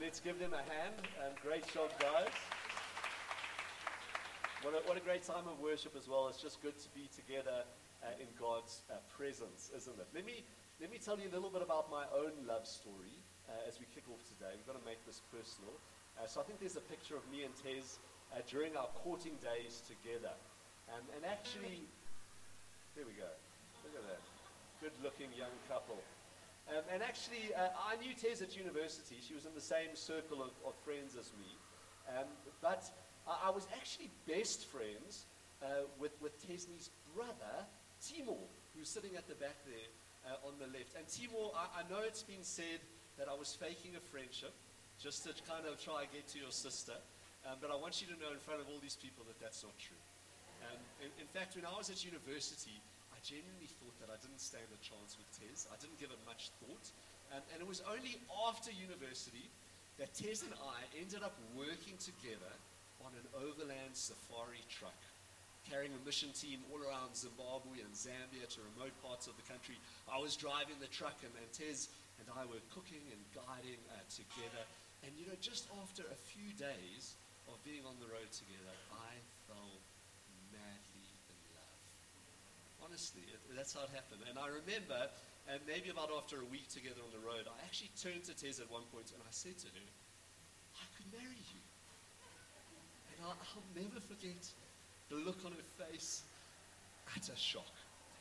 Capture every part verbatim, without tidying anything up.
let's give them a hand. Um, great job, guys. What a, what a great time of worship as well. It's just good to be together uh, in God's uh, presence, isn't it? Let me let me tell you a little bit about my own love story uh, as we kick off today. We've got to make this personal. Uh, so I think there's a picture of me and Tez uh, during our courting days together. Um, and actually, there we go. Look at that. Good-looking young couple. Um, and actually, uh, I knew Tez at university. She was in the same circle of, of friends as me. Um, but I, I was actually best friends uh, with, with Tesney's brother, Timur, who's sitting at the back there uh, on the left. And Timur, I, I know it's been said that I was faking a friendship just to kind of try and get to your sister. Um, but I want you to know in front of all these people that that's not true. Um, in, in fact, when I was at university, I genuinely thought that I didn't stand a chance with Tez. I didn't give it much thought. Um, and it was only after university that Tez and I ended up working together on an overland safari truck, carrying a mission team all around Zimbabwe and Zambia to remote parts of the country. I was driving the truck, and, and Tez and I were cooking and guiding uh, together. And, you know, just after a few days of being on the road together, I fell madly in love. Honestly, it, that's how it happened. And I remember, and maybe about after a week together on the road, I actually turned to Tez at one point and I said to her, I could marry you. And I'll, I'll never forget the look on her face, utter shock.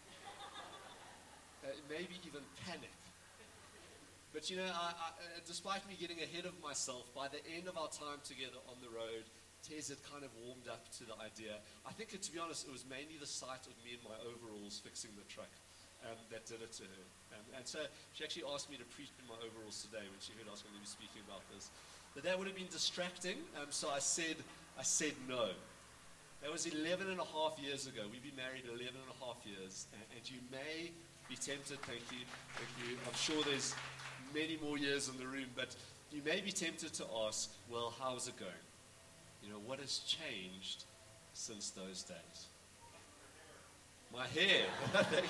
Uh, maybe even panic. But you know, I, I, uh, despite me getting ahead of myself, by the end of our time together on the road, Tez had kind of warmed up to the idea. I think, it, to be honest, it was mainly the sight of me in my overalls fixing the truck um, that did it to her. Um, and so she actually asked me to preach in my overalls today when she heard I was going to be speaking about this. But that would have been distracting, um, so I said, I said no. That was eleven and a half years ago. We've been married eleven and a half years. And, and you may be tempted, thank you, thank you. I'm sure there's many more years in the room, but you may be tempted to ask, well, how's it going? You know, what has changed since those days? My hair. Thank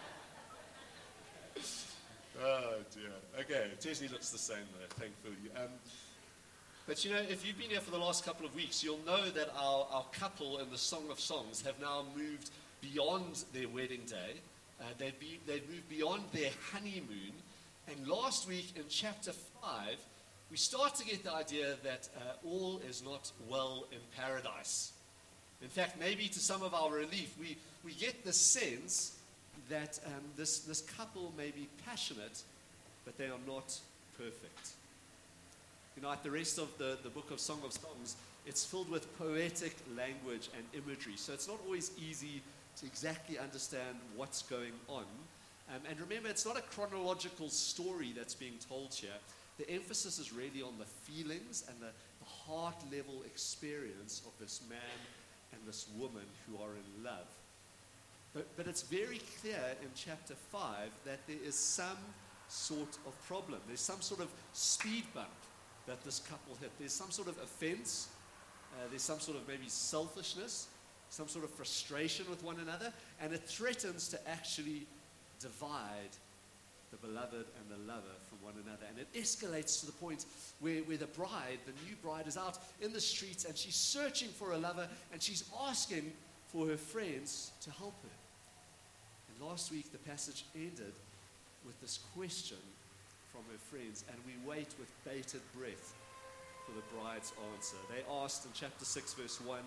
you. Oh, dear. Okay, Tesney looks the same, though, thankfully. Um, but, you know, if you've been here for the last couple of weeks, you'll know that our, our couple in the Song of Songs have now moved beyond their wedding day. Uh, they've, be, they've moved beyond their honeymoon. And last week in chapter five, we start to get the idea that uh, all is not well in paradise. In fact, maybe to some of our relief, we, we get the sense that um, this, this couple may be passionate, but they are not perfect. You know, like the rest of the, the book of Song of Songs, it's filled with poetic language and imagery. So it's not always easy to exactly understand what's going on. Um, and remember, it's not a chronological story that's being told here. The emphasis is really on the feelings and the, the heart-level experience of this man and this woman who are in love. But, but it's very clear in chapter five that there is some sort of problem. There's some sort of speed bump that this couple hit. There's some sort of offense. Uh, there's some sort of maybe selfishness, some sort of frustration with one another, and it threatens to actually divide the beloved and the lover from one another. And it escalates to the point where, where the bride, the new bride, is out in the streets and she's searching for a lover and she's asking for her friends to help her. And last week the passage ended with this question from her friends, and we wait with bated breath for the bride's answer. They asked in chapter six, verse one,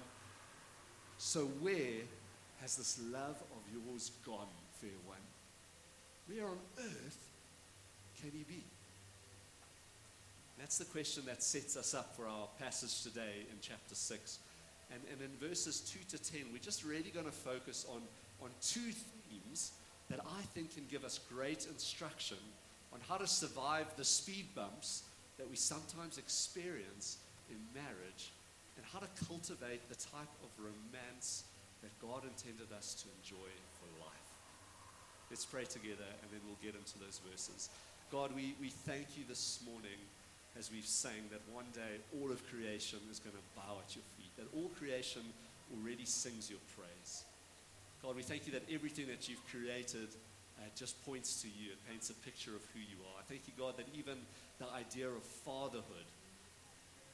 so where has this love of yours gone, fair one? Where on earth can he be? That's the question that sets us up for our passage today in chapter six. And, and in verses two to ten, we're just really going to focus on, on two themes that I think can give us great instruction on how to survive the speed bumps that we sometimes experience in marriage, and how to cultivate the type of romance that God intended us to enjoy for life. Let's pray together, and then we'll get into those verses. God, we, we thank you this morning as we've sang that one day all of creation is going to bow at your feet, that all creation already sings your praise. God, we thank you that everything that you've created uh, just points to you. It paints a picture of who you are. I thank you, God, that even the idea of fatherhood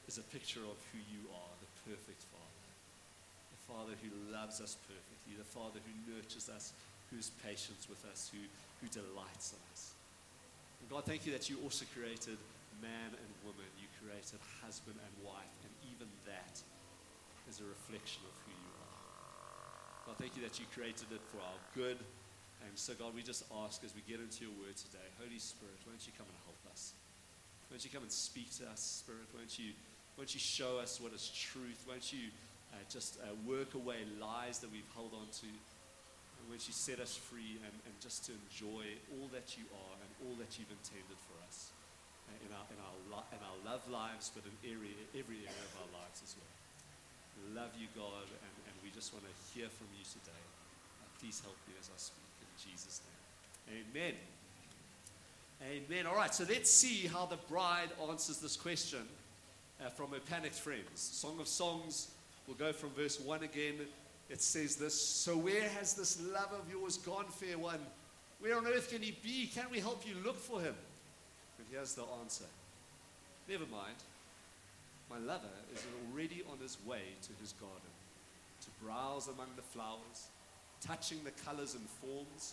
is a picture of who you are, the perfect Father. The Father who loves us perfectly, the Father who nurtures us, who's patient with us, who, who delights in us. And God, thank you that you also created man and woman. You created husband and wife, and even that is a reflection of who you are. God, thank you that you created it for our good. And so, God, we just ask as we get into your word today, Holy Spirit, won't you come and help us? Won't you come and speak to us, Spirit? Won't you, won't you show us what is truth? Won't you uh, just uh, work away lies that we've held on to? And won't you set us free and, and just to enjoy all that you are and all that you've intended for us uh, in, our, in, our li- in our love lives, but in every, every area of our lives as well. We love you, God, and, and we just want to hear from you today. Uh, please help me as I speak. In Jesus' name. Amen. Amen. All right, so let's see how the bride answers this question uh, from her panicked friends. Song of Songs, we'll go from verse one again. It says this: so where has this love of yours gone, fair one? Where on earth can he be? Can we help you look for him? And here's the answer. Never mind. My lover is already on his way to his garden, to browse among the flowers, touching the colors and forms.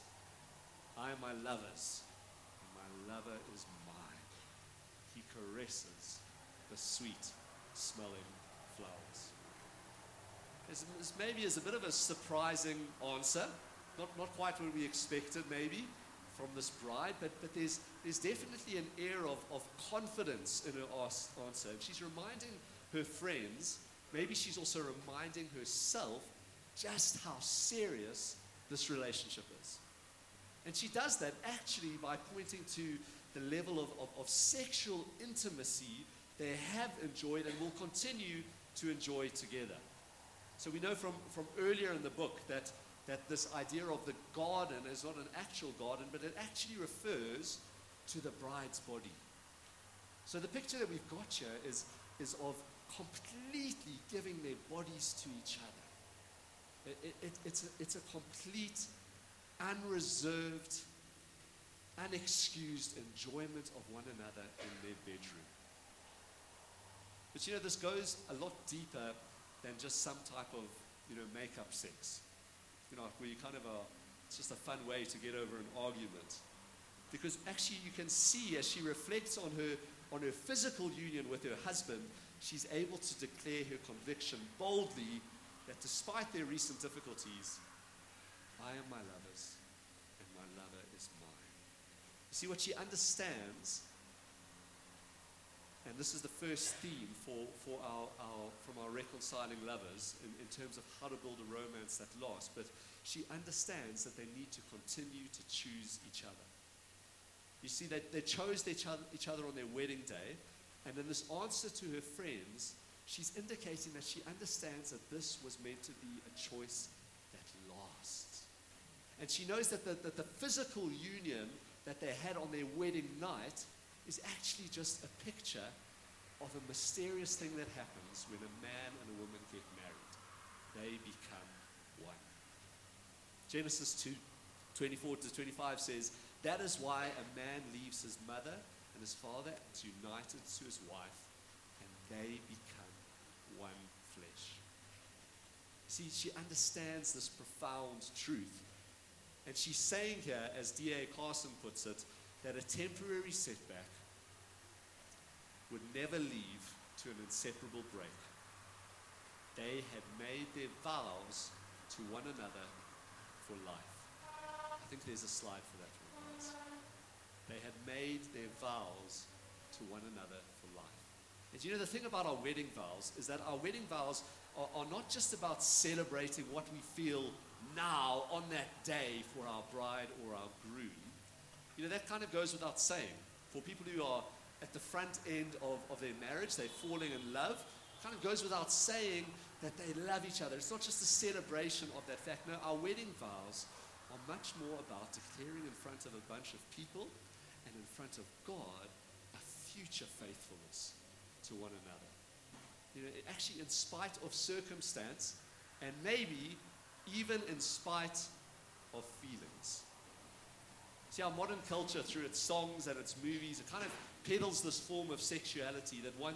I am my lover's, and my lover is mine. He caresses the sweet smelling flowers. This, this maybe is a bit of a surprising answer, not, not quite what we expected maybe from this bride, but, but there's, there's definitely an air of, of confidence in her as- answer. And she's reminding her friends, maybe she's also reminding herself just how serious this relationship is. And she does that actually by pointing to the level of, of, of sexual intimacy they have enjoyed and will continue to enjoy together. So we know from, from earlier in the book that, that this idea of the garden is not an actual garden, but it actually refers to the bride's body. So the picture that we've got here is, is of completely giving their bodies to each other. It, it, it's, a, it's a complete, unreserved, unexcused enjoyment of one another in their bedroom. But you know, this goes a lot deeper than just some type of, you know, make-up sex. You know, where you kind of are, it's just a fun way to get over an argument. Because actually you can see as she reflects on her, on her physical union with her husband, she's able to declare her conviction boldly that despite their recent difficulties, I am my lover's, and my lover is mine. You see, what she understands, and this is the first theme for, for our, our, from our reconciling lovers in, in terms of how to build a romance that lasts, but she understands that they need to continue to choose each other. You see, they, they chose each other, each other on their wedding day, and in this answer to her friends, she's indicating that she understands that this was meant to be a choice that lasts. And she knows that the, that the physical union that they had on their wedding night is actually just a picture of a mysterious thing that happens when a man and a woman get married. They become one. Genesis two, twenty-four to twenty-five says, that is why a man leaves his mother and his father and is united to his wife, and they become one flesh. See, she understands this profound truth. And she's saying here, as D A Carson puts it, that a temporary setback would never lead to an inseparable break. They had made their vows to one another for life. I think there's a slide for that one, guys. They had made their vows to one another for life. And you know, the thing about our wedding vows is that our wedding vows are, are not just about celebrating what we feel now on that day for our bride or our groom. You know, that kind of goes without saying. For people who are at the front end of, of their marriage, they're falling in love, it kind of goes without saying that they love each other. It's not just a celebration of that fact. No, our wedding vows are much more about declaring in front of a bunch of people and in front of God a future faithfulness to one another. You know, actually in spite of circumstance, and maybe even in spite of feelings. See, our modern culture, through its songs and its movies, it kind of peddles this form of sexuality that once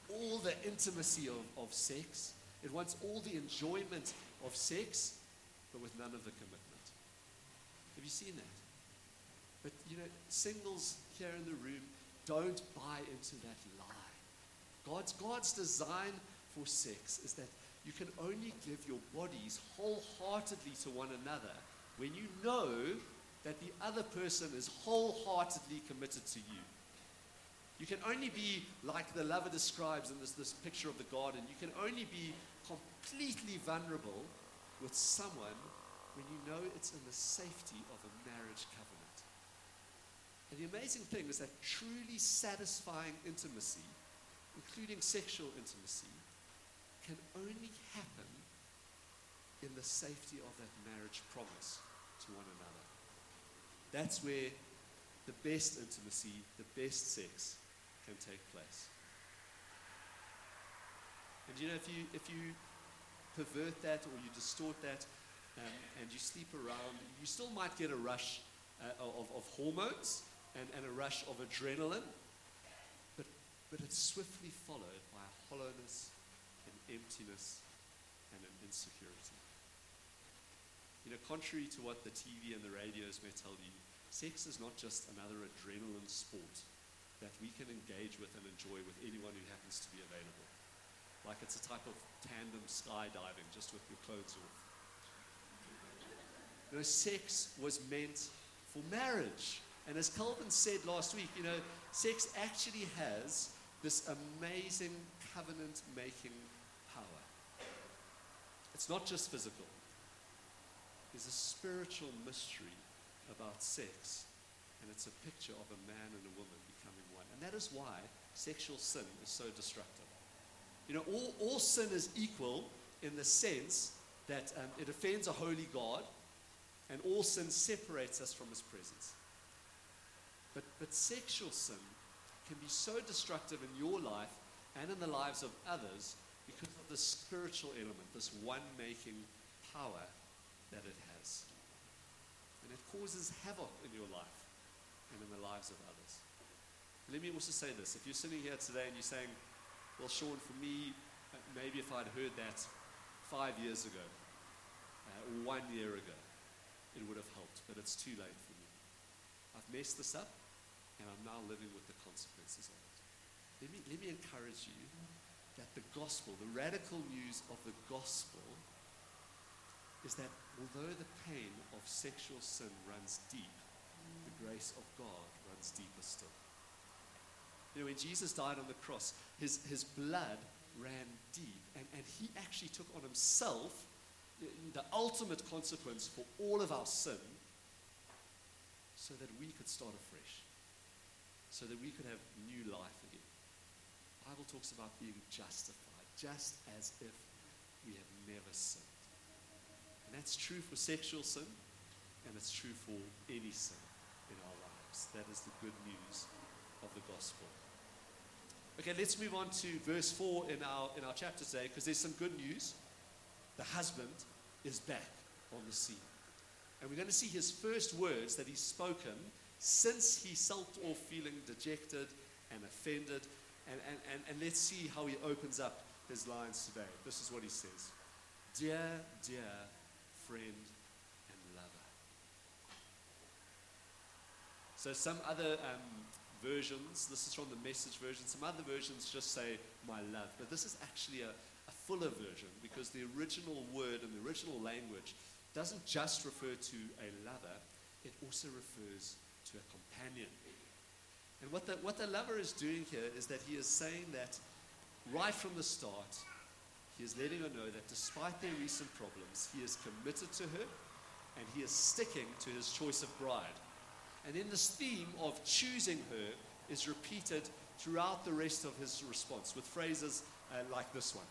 all the intimacy of, of sex. It wants all the enjoyment of sex, but with none of the commitment. Have you seen that? But, you know, singles here in the room, don't buy into that lie. God's, God's design for sex is that you can only give your bodies wholeheartedly to one another when you know that the other person is wholeheartedly committed to you. You can only be, like the lover describes in this, this picture of the garden, you can only be completely vulnerable with someone when you know it's in the safety of a marriage covenant. And the amazing thing is that truly satisfying intimacy, including sexual intimacy, can only happen in the safety of that marriage promise to one another. That's where the best intimacy, the best sex can take place. And you know, if you if you pervert that or you distort that um, and you sleep around, you still might get a rush uh, of, of hormones and, and a rush of adrenaline, but, but it's swiftly followed by a hollowness, an emptiness, and an insecurity. You know, contrary to what the T V and the radios may tell you, sex is not just another adrenaline sport that we can engage with and enjoy with anyone who happens to be available. Like it's a type of tandem skydiving, just with your clothes off. You know, sex was meant for marriage. And as Calvin said last week, you know, sex actually has this amazing covenant-making power. It's not just physical. There's a spiritual mystery about sex, and it's a picture of a man and a woman becoming one. And that is why sexual sin is so destructive. You know, all, all sin is equal in the sense that um, it offends a holy God, and all sin separates us from his presence. But, but sexual sin can be so destructive in your life and in the lives of others because of the spiritual element, this one-making power that it has. And it causes havoc in your life and in the lives of others. Let me also say this. If you're sitting here today and you're saying, well, Sean, for me, maybe if I'd heard that five years ago, uh, or one year ago, it would have helped, but it's too late for me. I've messed this up, and I'm now living with the consequences of it. Let me, let me encourage you that the gospel, the radical news of the gospel, is that although the pain of sexual sin runs deep, the grace of God runs deeper still. You know, when Jesus died on the cross, his, his blood ran deep, and, and he actually took on himself the, the ultimate consequence for all of our sin so that we could start afresh, so that we could have new life again. The Bible talks about being justified, just as if we have never sinned. And that's true for sexual sin, and it's true for any sin in our lives. That is the good news of the gospel. Okay, let's move on to verse four in our in our chapter today, because there's some good news. The husband is back on the scene. And we're going to see his first words that he's spoken since he sulked off feeling dejected and offended. And, and, and, and let's see how he opens up his lines today. This is what he says. Dear, dear friend and lover. So some other um, versions, this is from the Message version, some other versions just say my love, but this is actually a, a fuller version, because the original word in the original language doesn't just refer to a lover, it also refers to a companion. And what the, what the lover is doing here is that he is saying that right from the start, he is letting her know that despite their recent problems, he is committed to her and he is sticking to his choice of bride. And then this theme of choosing her is repeated throughout the rest of his response with phrases uh, like this one.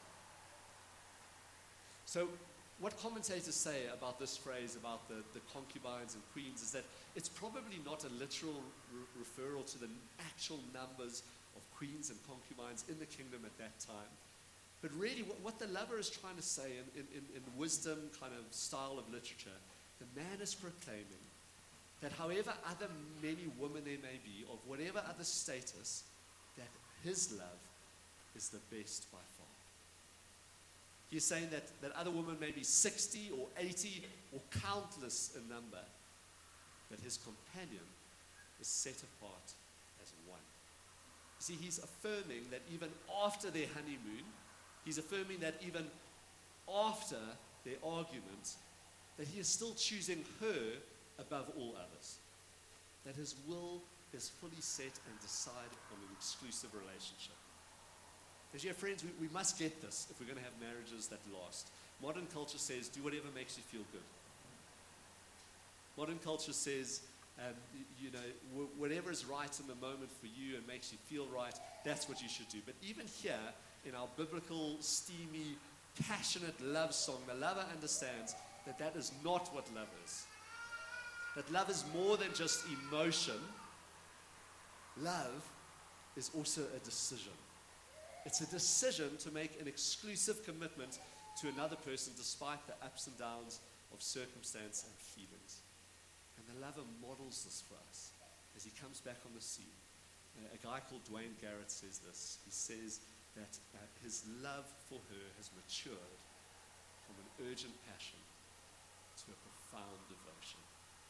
So what commentators say about this phrase, about the, the concubines and queens, is that it's probably not a literal re- referral to the actual numbers of queens and concubines in the kingdom at that time. But really, what, what the lover is trying to say in, in, in wisdom kind of style of literature, the man is proclaiming that however other many women there may be, of whatever other status, that his love is the best by far. He's saying that, that other women may be sixty or eighty or countless in number, but his companion is set apart as one. You see, he's affirming that even after their honeymoon, he's affirming that even after their argument, that he is still choosing her above all others. That his will is fully set and decided on an exclusive relationship. As you have friends, we, we must get this if we're going to have marriages that last. Modern culture says, do whatever makes you feel good. Modern culture says, um, you know, w- whatever is right in the moment for you and makes you feel right, that's what you should do. But even here, in our biblical, steamy, passionate love song, the lover understands that that is not what love is. That love is more than just emotion. Love is also a decision. It's a decision to make an exclusive commitment to another person despite the ups and downs of circumstance and feelings. And the lover models this for us as he comes back on the scene. Uh, a guy called Dwayne Garrett says this. He says that uh, his love for her has matured from an urgent passion to a profound devotion.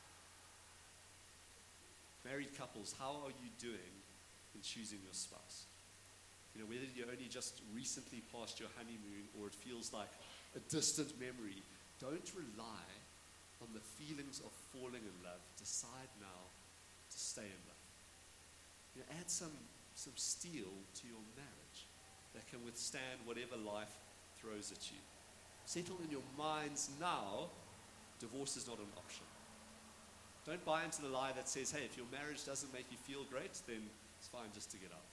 Married couples, how are you doing in choosing your spouse? You know, whether you're only just recently past your honeymoon or it feels like a distant memory, don't rely on the feelings of falling in love. Decide now to stay in love. You know, add some, some steel to your marriage that can withstand whatever life throws at you. Settle in your minds now, divorce is not an option. Don't buy into the lie that says, hey, if your marriage doesn't make you feel great, then it's fine just to get out.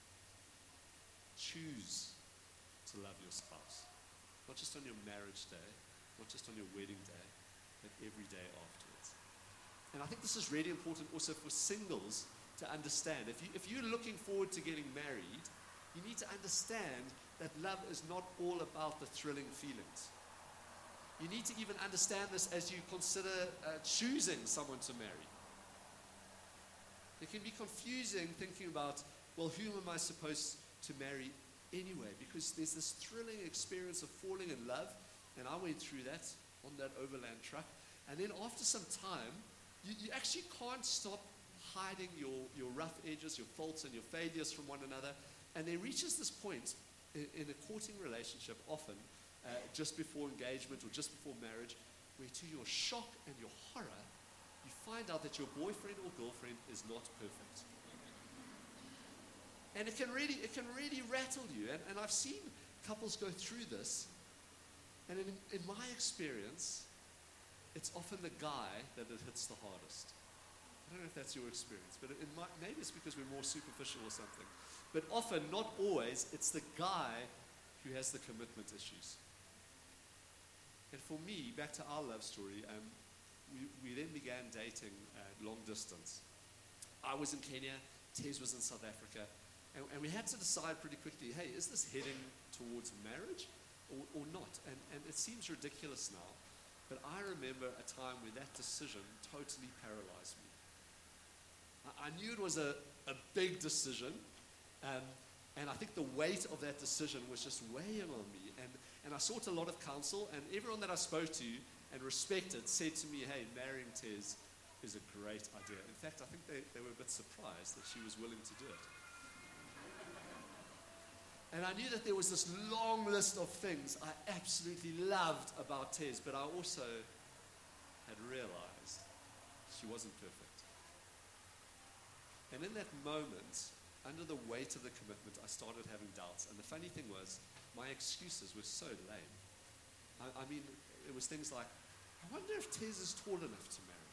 Choose to love your spouse. Not just on your marriage day, not just on your wedding day, but every day afterwards. And I think this is really important also for singles to understand. If, you, if you're looking forward to getting married, you need to understand that love is not all about the thrilling feelings. You need to even understand this as you consider uh, choosing someone to marry. It can be confusing thinking about, well, whom am I supposed to marry anyway? Because there's this thrilling experience of falling in love, and I went through that on that overland truck. And then after some time, you, you actually can't stop hiding your, your rough edges, your faults, and your failures from one another. And there reaches this point in, in a courting relationship, often uh, just before engagement or just before marriage, where to your shock and your horror, you find out that your boyfriend or girlfriend is not perfect. And it can really, it can really rattle you. And, and I've seen couples go through this. And in, in my experience, it's often the guy that it hits the hardest. I don't know if that's your experience, but it might, maybe it's because we're more superficial or something. But often, not always, it's the guy who has the commitment issues. And for me, back to our love story, um, we, we then began dating uh, long distance. I was in Kenya, Tez was in South Africa. And, and we had to decide pretty quickly, hey, is this heading towards marriage or, or not? And, and it seems ridiculous now, but I remember a time where that decision totally paralyzed me. I, I knew it was a, a big decision, um, and I think the weight of that decision was just weighing on me. And, and I sought a lot of counsel, and everyone that I spoke to and respected said to me, hey, marrying Tez is a great idea. In fact, I think they, they were a bit surprised that she was willing to do it. And I knew that there was this long list of things I absolutely loved about Tez, but I also had realized she wasn't perfect. And in that moment, under the weight of the commitment, I started having doubts. And the funny thing was, my excuses were so lame. I, I mean, it was things like, I wonder if Tez is tall enough to marry.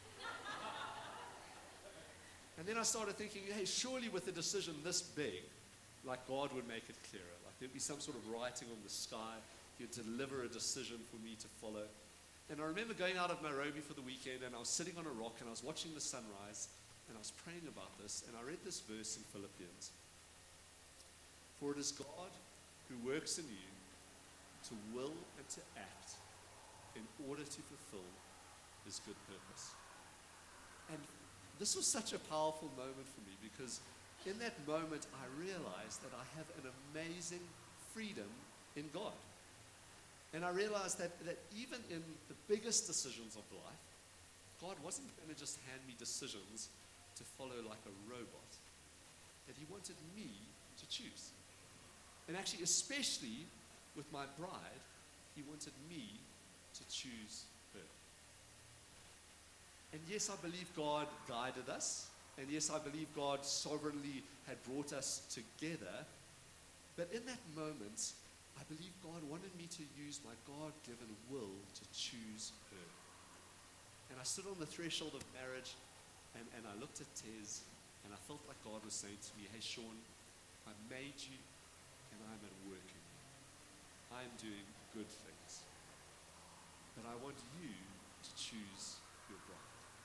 And then I started thinking, hey, surely with a decision this big, like God would make it clearer. Like there'd be some sort of writing on the sky. He'd deliver a decision for me to follow. And I remember going out of Nairobi for the weekend, and I was sitting on a rock, and I was watching the sunrise, and I was praying about this, and I read this verse in Philippians. For it is God who works in you to will and to act in order to fulfill his good purpose. And this was such a powerful moment for me, because in that moment, I realized that I have an amazing freedom in God. And I realized that, that even in the biggest decisions of life, God wasn't going to just hand me decisions to follow like a robot. That he wanted me to choose. And actually, especially with my bride, he wanted me to choose her. And yes, I believe God guided us. And yes, I believe God sovereignly had brought us together. But in that moment, I believe God wanted me to use my God-given will to choose her. And I stood on the threshold of marriage, and, and I looked at Tez, and I felt like God was saying to me, hey, Sean, I made you, and I'm at work in you. I'm doing good things. But I want you to choose your bride.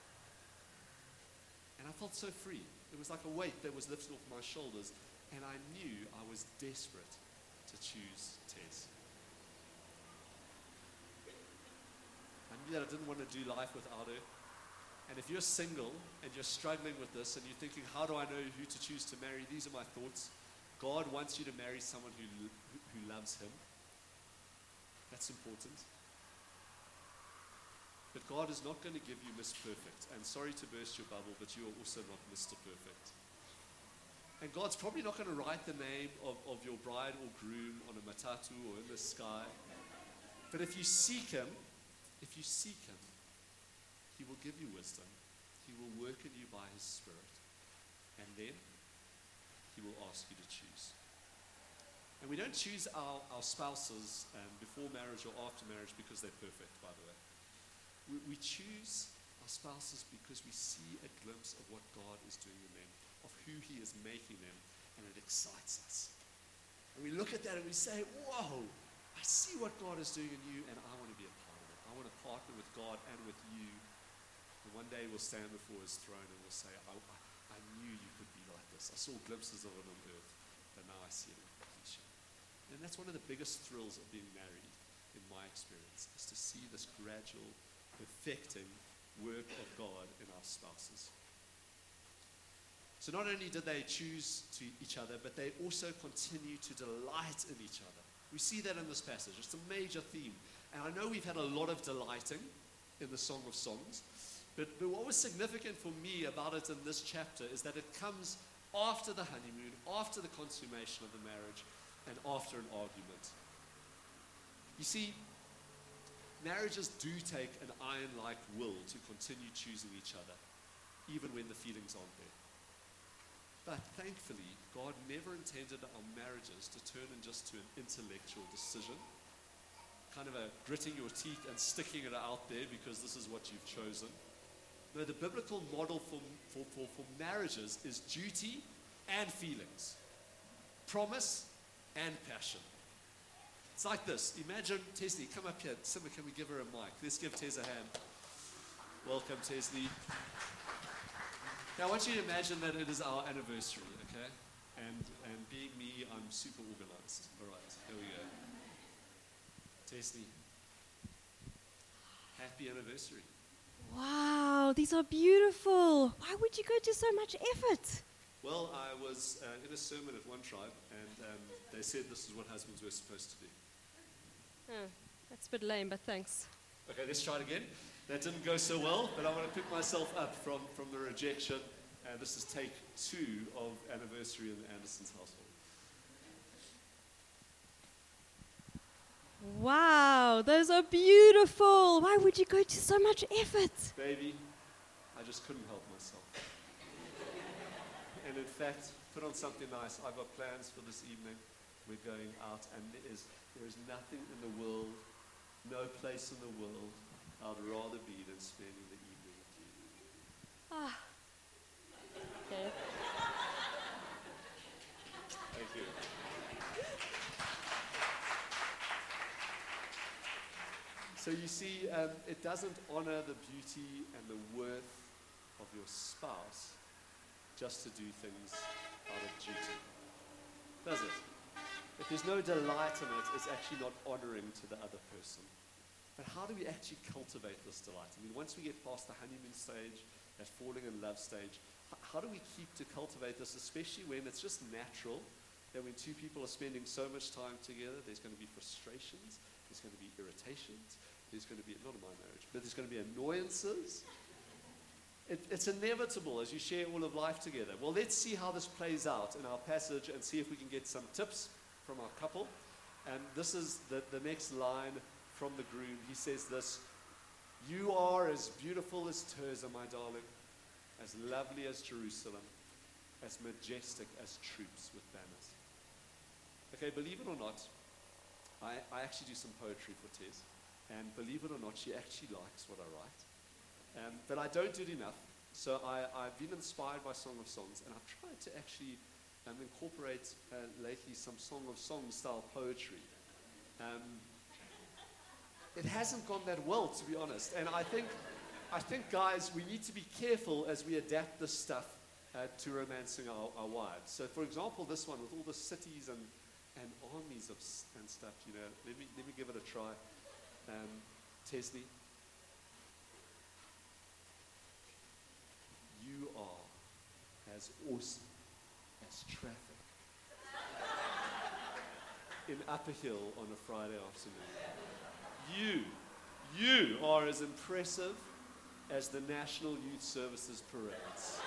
And I felt so free. It was like a weight that was lifted off my shoulders, and I knew I was desperate to choose Tez. I knew that I didn't want to do life without her. And if you're single and you're struggling with this and you're thinking, how do I know who to choose to marry? These are my thoughts. God wants you to marry someone who, who loves him. That's important. But God is not going to give you Miss Perfect. And sorry to burst your bubble, but you are also not Mister Perfect. And God's probably not going to write the name of, of your bride or groom on a matatu or in the sky. But if you seek him, if you seek him, he will give you wisdom. He will work in you by his Spirit. And then he will ask you to choose. And we don't choose our, our spouses um, before marriage or after marriage because they're perfect, by the way. We, we choose our spouses because we see a glimpse of what God is doing in them, of who he is making them, and it excites us. And we look at that and we say, whoa, I see what God is doing in you, and I want to be a part of it. I want to partner with God and with you. And one day we'll stand before his throne and we'll say, I, I, I knew you could be like this. I saw glimpses of it on earth, but now I see it in completion. And that's one of the biggest thrills of being married, in my experience, is to see this gradual perfecting work of God in our spouses. So not only did they choose to each other, but they also continue to delight in each other. We see that in this passage. It's a major theme. And I know we've had a lot of delighting in the Song of Songs, but, but what was significant for me about it in this chapter is that it comes after the honeymoon, after the consummation of the marriage, and after an argument. You see, marriages do take an iron-like will to continue choosing each other, even when the feelings aren't there. But thankfully, God never intended our marriages to turn in just to an intellectual decision, kind of a gritting your teeth and sticking it out there because this is what you've chosen. No, the biblical model for, for, for, for marriages is duty and feelings, promise and passion. It's like this. Imagine, Teslie, come up here. Simba, can we give her a mic? Let's give Tez a hand. Welcome, Teslie. Now, I want you to imagine that it is our anniversary, okay? And and being me, I'm super organized. All right, here we go. Teslie, happy anniversary. Wow, these are beautiful. Why would you go to so much effort? Well, I was uh, in a sermon at one tribe, and um, they said this is what husbands were supposed to do. Oh, that's a bit lame, but thanks. Okay, let's try it again. That didn't go so well, but I want to pick myself up from, from the rejection. And this is take two of anniversary in the Anderson's household. Wow, those are beautiful. Why would you go to so much effort? Baby, I just couldn't help myself. And in fact, put on something nice. I've got plans for this evening. We're going out, and there is, there is nothing in the world, no place in the world I'd rather be than spending the evening with you. Ah. Okay. Thank you. So you see, um, it doesn't honor the beauty and the worth of your spouse just to do things out of duty, does it? If there's no delight in it, it's actually not honoring to the other person. But how do we actually cultivate this delight? I mean, once we get past the honeymoon stage, that falling in love stage, h- how do we keep to cultivate this, especially when it's just natural that when two people are spending so much time together, there's going to be frustrations, there's going to be irritations, there's going to be, not in my marriage, but there's going to be annoyances. It, it's inevitable as you share all of life together. Well, let's see how this plays out in our passage and see if we can get some tips from our couple. And this is the, the next line from the groom. He says this: "You are as beautiful as Tirzah, my darling, as lovely as Jerusalem, as majestic as troops with banners." Okay, believe it or not, I, I actually do some poetry for Tez. And believe it or not, she actually likes what I write. Um, but I don't do it enough. So I, I've been inspired by Song of Songs, and I've tried to actually um, incorporate uh, lately some Song of Songs style poetry. Um, it hasn't gone that well, to be honest. And I think, I think, guys, we need to be careful as we adapt this stuff uh, to romancing our, our wives. So, for example, this one with all the cities and, and armies of s- and stuff. You know, let me let me give it a try. Um, Tesney. You are as awesome as traffic in Upper Hill on a Friday afternoon. You, you are as impressive as the National Youth Services parades.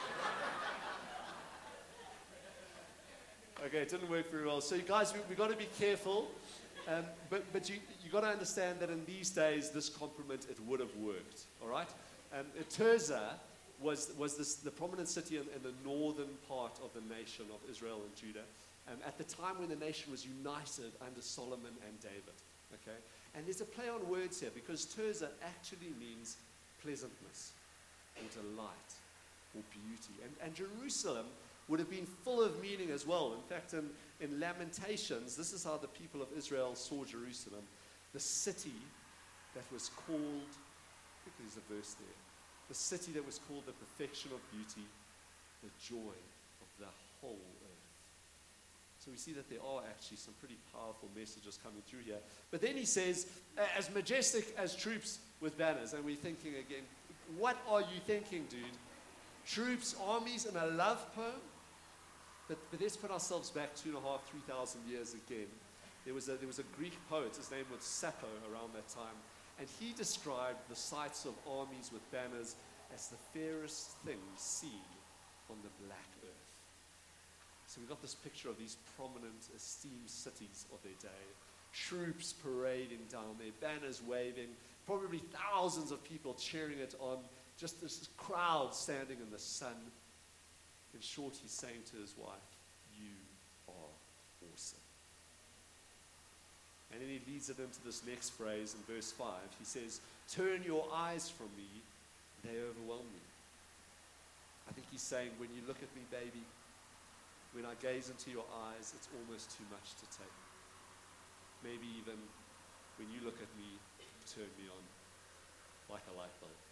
Okay, it didn't work very well. So you guys, we, we've got to be careful. Um, but but you you got to understand that in these days, this compliment, it would have worked. All right? Um, Tirzah was was this, the prominent city in, in the northern part of the nation of Israel and Judah, um, at the time when the nation was united under Solomon and David. Okay, and there's a play on words here because Tirzah actually means pleasantness, or delight, or beauty, and and Jerusalem would have been full of meaning as well. In fact, in, in Lamentations, this is how the people of Israel saw Jerusalem, the city that was called, I think there's a verse there, the city that was called the perfection of beauty, the joy of the whole earth. So we see that there are actually some pretty powerful messages coming through here. But then he says, as majestic as troops with banners. And we're thinking again, what are you thinking, dude? Troops, armies, and a love poem? But, but let's put ourselves back two and a half, three thousand years again. There was, a, there was a Greek poet, his name was Sappho around that time, and he described the sights of armies with banners as the fairest things seen on the black earth. So we've got this picture of these prominent, esteemed cities of their day, troops parading down there, banners waving, probably thousands of people cheering it on, just this crowd standing in the sun. In short, he's saying to his wife, you are awesome. And then he leads it into this next phrase in verse five. He says, turn your eyes from me, they overwhelm me. I think he's saying, when you look at me, baby, when I gaze into your eyes, it's almost too much to take. Maybe even when you look at me, turn me on like a light bulb.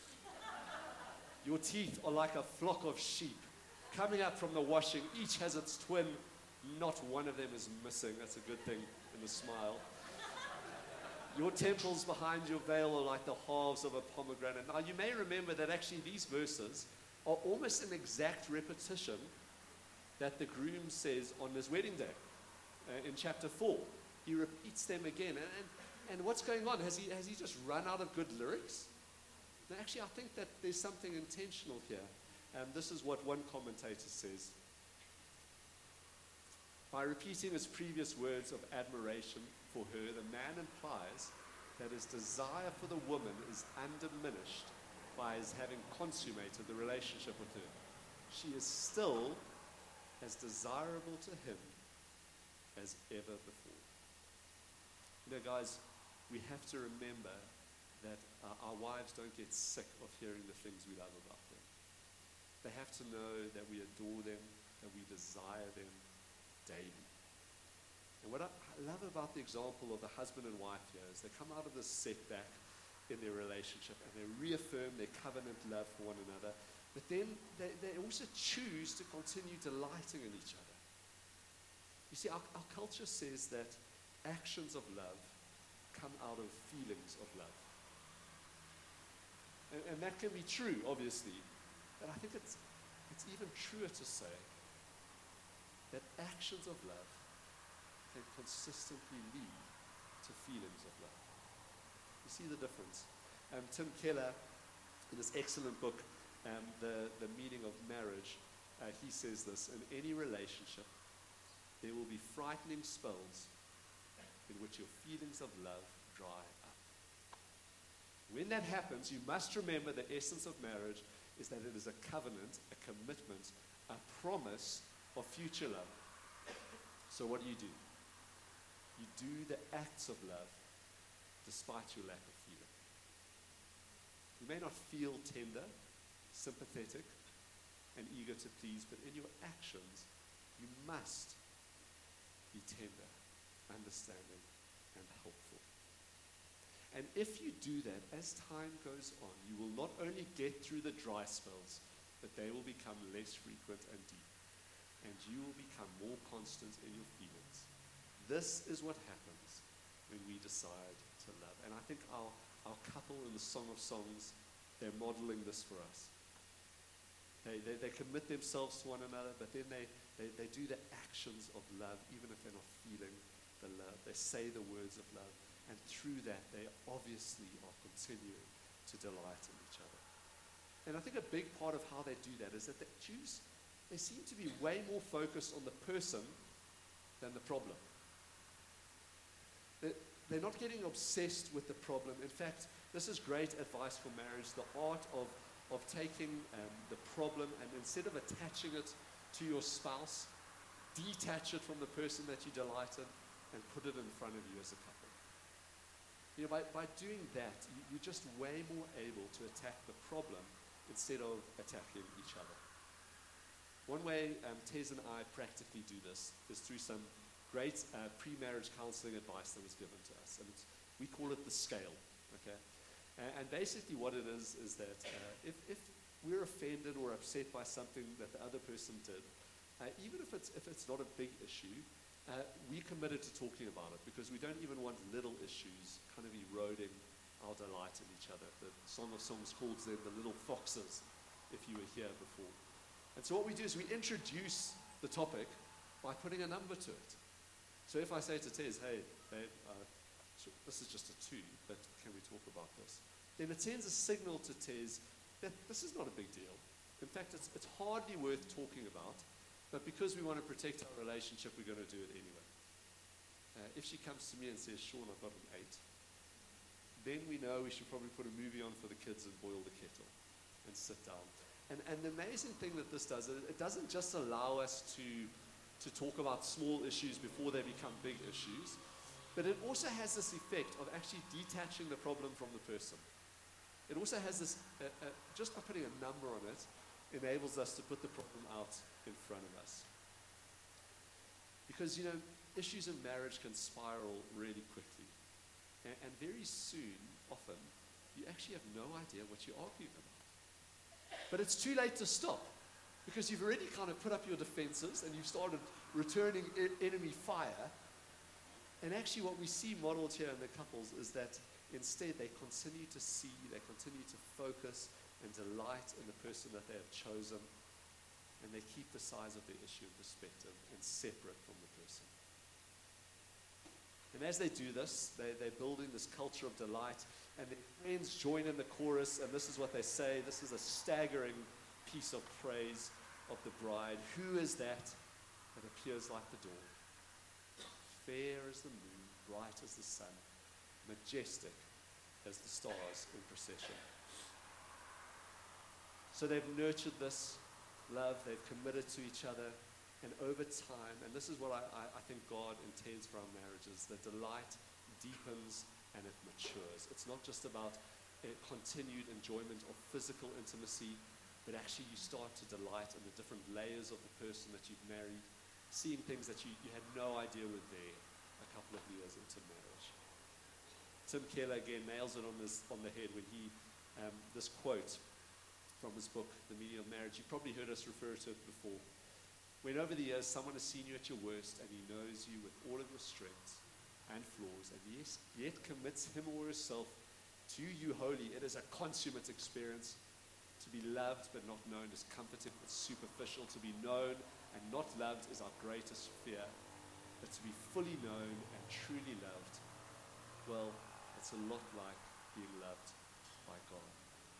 Your teeth are like a flock of sheep coming up from the washing. Each has its twin. Not one of them is missing. That's a good thing in the smile. Your temples behind your veil are like the halves of a pomegranate. Now, you may remember that actually these verses are almost an exact repetition that the groom says on his wedding day uh, in chapter four. He repeats them again. And, and, and what's going on? Has he, has he just run out of good lyrics? No, actually, I think that there's something intentional here. And this is what one commentator says. By repeating his previous words of admiration for her, the man implies that his desire for the woman is undiminished by his having consummated the relationship with her. She is still as desirable to him as ever before. You know, guys, we have to remember that uh, our wives don't get sick of hearing the things we love about them. They have to know that we adore them, that we desire them daily. And what I love about the example of the husband and wife here is they come out of this setback in their relationship and they reaffirm their covenant love for one another, but then they, they also choose to continue delighting in each other. You see, our, our culture says that actions of love come out of feelings of love. And, and that can be true, obviously, but I think it's, it's even truer to say that actions of love can consistently lead to feelings of love. You see the difference? Um, Tim Keller, in this excellent book, um, the, the Meaning of Marriage, uh, he says this: in any relationship, there will be frightening spells in which your feelings of love dry up. When that happens, you must remember the essence of marriage is that it is a covenant, a commitment, a promise of future love. So what do you do? You do the acts of love despite your lack of feeling. You may not feel tender, sympathetic, and eager to please, but in your actions, you must be tender, understanding, and helpful. And if you do that, as time goes on, you will not only get through the dry spells, but they will become less frequent and deep. And you will become more constant in your feelings. This is what happens when we decide to love. And I think our, our couple in the Song of Songs, they're modeling this for us. They, they, they commit themselves to one another, but then they, they, they do the actions of love, even if they're not feeling the love. They say the words of love. And through that, they obviously are continuing to delight in each other. And I think a big part of how they do that is that the Jews, they seem to be way more focused on the person than the problem. They're, they're not getting obsessed with the problem. In fact, this is great advice for marriage, the art of, of taking um, the problem and instead of attaching it to your spouse, detach it from the person that you delight in and put it in front of you as a couple. You know, by, by doing that, you, you're just way more able to attack the problem instead of attacking each other. One way um, Tez and I practically do this is through some great uh, pre-marriage counseling advice that was given to us. And it's, we call it the scale, okay? And, and basically what it is is that uh, if, if we're offended or upset by something that the other person did, uh, even if it's, if it's not a big issue, Uh, we committed to talking about it because we don't even want little issues kind of eroding our delight in each other. The Song of Songs calls them the little foxes, if you were here before. And so what we do is we introduce the topic by putting a number to it. So if I say to Tez, hey, babe, uh, so this is just a two, but can we talk about this? Then it sends a signal to Tez that this is not a big deal. In fact, it's, it's hardly worth talking about. But because we want to protect our relationship, we're going to do it anyway. Uh, if she comes to me and says, Sean, I've got an eight, then we know we should probably put a movie on for the kids and boil the kettle and sit down. And, and the amazing thing that this does, it doesn't just allow us to, to talk about small issues before they become big issues, but it also has this effect of actually detaching the problem from the person. It also has this, uh, uh, just by putting a number on it, enables us to put the problem out in front of us. Because, you know, issues in marriage can spiral really quickly. And, and very soon, often, you actually have no idea what you're arguing about. But it's too late to stop. Because you've already kind of put up your defenses and you've started returning e- enemy fire. And actually what we see modeled here in the couples is that instead they continue to see, they continue to focus and delight in the person that they have chosen, and they keep the size of the issue in perspective and separate from the person. And as they do this, they, they're building this culture of delight, and their friends join in the chorus, and this is what they say. This is a staggering piece of praise of the bride. Who is that that appears like the dawn? Fair as the moon, bright as the sun, majestic as the stars in procession. So they've nurtured this love, they've committed to each other, and over time, and this is what I, I, I think God intends for our marriages, the delight deepens and it matures. It's not just about a continued enjoyment of physical intimacy, but actually you start to delight in the different layers of the person that you've married, seeing things that you, you had no idea were there a couple of years into marriage. Tim Keller again nails it on, this, on the head when he, um, this quote, from his book, The Meaning of Marriage. You've probably heard us refer to it before. When over the years someone has seen you at your worst and he knows you with all of your strengths and flaws and yes, yet commits him or herself to you wholly, it is a consummate experience. To To be loved but not known is comforting but superficial. To be known and not loved is our greatest fear. But to be fully known and truly loved, well, it's a lot like being loved by God.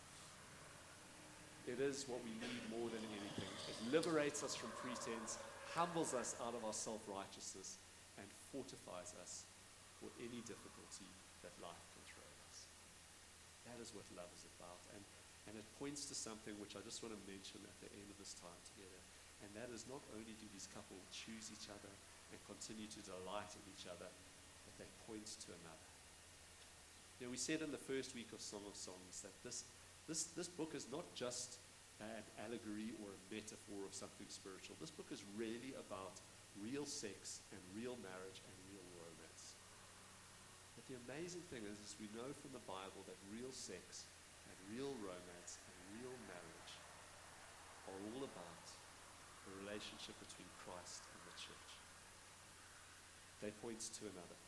It is what we need more than anything. It liberates us from pretense, humbles us out of our self-righteousness, and fortifies us for any difficulty that life can throw at us. That is what love is about. And, and it points to something which I just want to mention at the end of this time together. And that is, not only do these couples choose each other and continue to delight in each other, but they point to another. You know, we said in the first week of Song of Songs that this, this, this book is not just an allegory or a metaphor of something spiritual. This book is really about real sex and real marriage and real romance. But the amazing thing is, is we know from the Bible that real sex and real romance and real marriage are all about the relationship between Christ and the church. They point to another.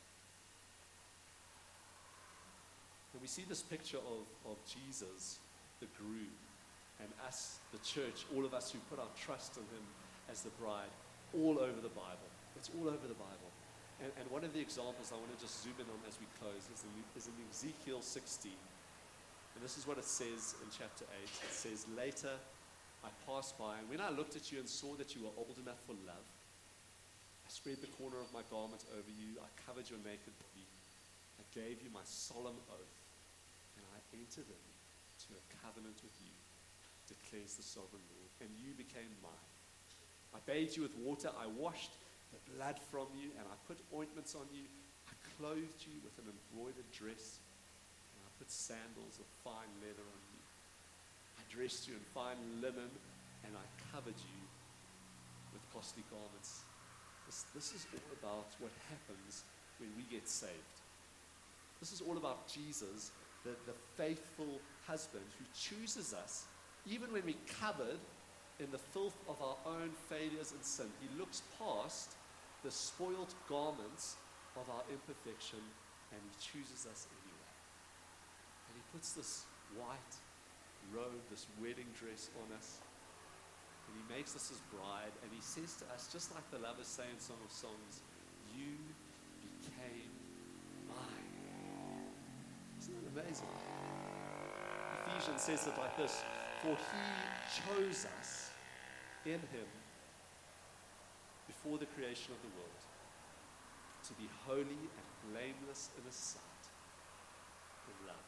And we see this picture of, of Jesus, the groom, and us, the church, all of us who put our trust in him as the bride, all over the Bible. It's all over the Bible. And, and one of the examples I want to just zoom in on as we close is in, is in Ezekiel sixteen. And this is what it says in chapter eight. It says, "Later I passed by, and when I looked at you and saw that you were old enough for love, I spread the corner of my garment over you. I covered your naked body. I gave you my solemn oath, and I entered into a covenant with you, declares the sovereign Lord, and you became mine. I bathed you with water, I washed the blood from you, and I put ointments on you. I clothed you with an embroidered dress, and I put sandals of fine leather on you. I dressed you in fine linen, and I covered you with costly garments." This, this is all about what happens when we get saved. This is all about Jesus, the, the faithful husband who chooses us, even when we're covered in the filth of our own failures and sin. He looks past the spoiled garments of our imperfection, and he chooses us anyway. And he puts this white robe, this wedding dress on us, and he makes us his bride, and he says to us, just like the lovers say in Song of Songs, "You became mine." Isn't that amazing? Ephesians says it like this: "For he chose us in him before the creation of the world to be holy and blameless in his sight, in love."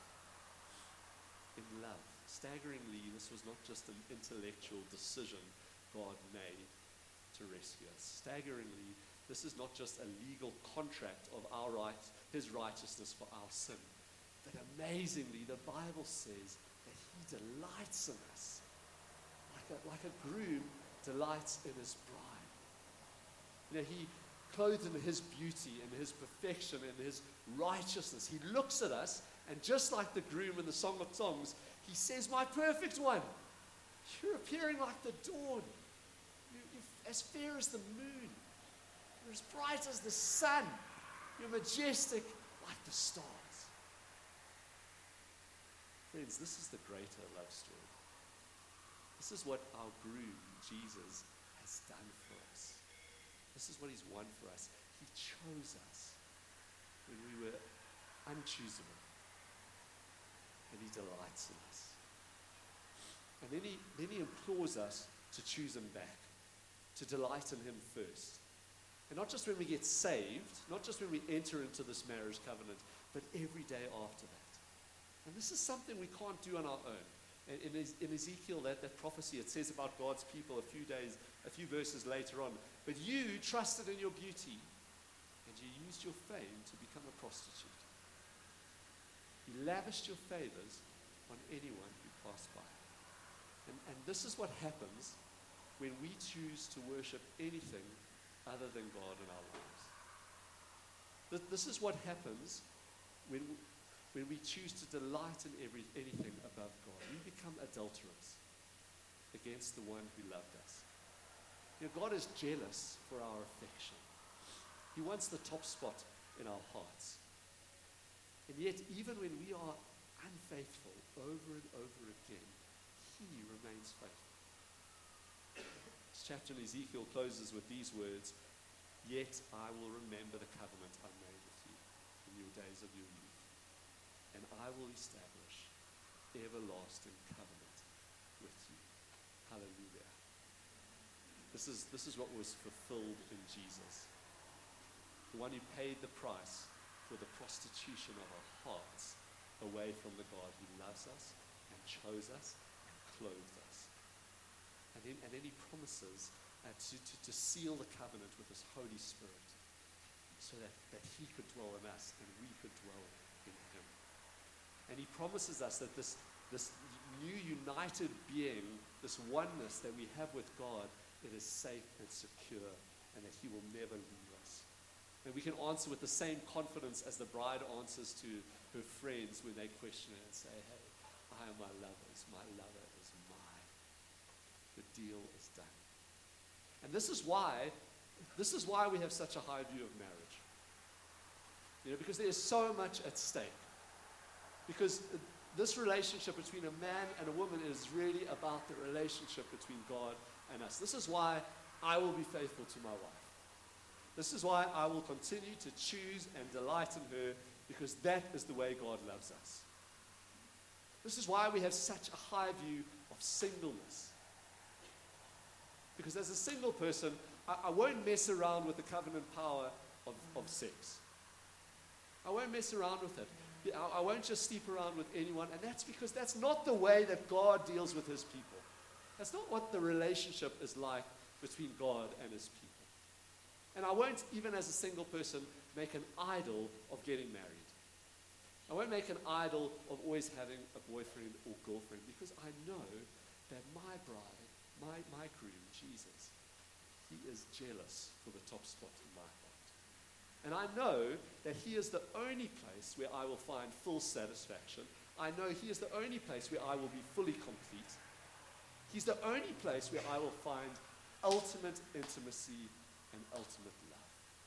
In love. Staggeringly, this was not just an intellectual decision God made to rescue us. Staggeringly, this is not just a legal contract of our right, his righteousness for our sin. But amazingly, the Bible says that he delights in us, like a, like a groom delights in his bride. You know, he clothed in his beauty and his perfection and his righteousness. He looks at us, and just like the groom in the Song of Songs, he says, "My perfect one, you're appearing like the dawn. You, you're as fair as the moon. You're as bright as the sun. You're majestic like the stars." Friends, this is the greater love story. This is what our groom, Jesus, has done for us. This is what he's won for us. He chose us when we were unchoosable. And he delights in us. And then he, then he implores us to choose him back, to delight in him first. And not just when we get saved, not just when we enter into this marriage covenant, but every day after that. And this is something we can't do on our own. And in, in Ezekiel, that, that prophecy, it says about God's people a few days, a few verses later on, "But you trusted in your beauty, and you used your fame to become a prostitute. You lavished your favors on anyone who passed by." And, and this is what happens when we choose to worship anything other than God in our lives. This is what happens when we, when we choose to delight in every, anything above God. We become adulterers against the one who loved us. You know, God is jealous for our affection. He wants the top spot in our hearts. And yet, even when we are unfaithful over and over again, he remains faithful. This chapter in Ezekiel closes with these words, "Yet I will remember the covenant I made with you in your days of your youth, and I will establish everlasting covenant with you." Hallelujah. This is, this is what was fulfilled in Jesus. The one who paid the price for the prostitution of our hearts away from the God who loves us and chose us and clothed us. And then, and then he promises uh, to, to, to seal the covenant with his Holy Spirit so that, that he could dwell in us and we could dwell in him. And he promises us that this, this new united being, this oneness that we have with God, it is safe and secure and that he will never leave us. And we can answer with the same confidence as the bride answers to her friends when they question her and say, "Hey, I am my lover's, my lover is mine. The deal is done." And this is why, this is why we have such a high view of marriage. You know, because there is so much at stake. Because this relationship between a man and a woman is really about the relationship between God and us. This is why I will be faithful to my wife. This is why I will continue to choose and delight in her, because that is the way God loves us. This is why we have such a high view of singleness. Because as a single person, I, I won't mess around with the covenant power of, of sex. I won't mess around with it. I, I won't just sleep around with anyone, and that's because that's not the way that God deals with his people. That's not what the relationship is like between God and his people. And I won't, even as a single person, make an idol of getting married. I won't make an idol of always having a boyfriend or girlfriend, because I know that my bride, my, my groom, Jesus, he is jealous for the top spot in my heart. And I know that he is the only place where I will find full satisfaction. I know he is the only place where I will be fully complete. He's the only place where I will find ultimate intimacy and ultimate love.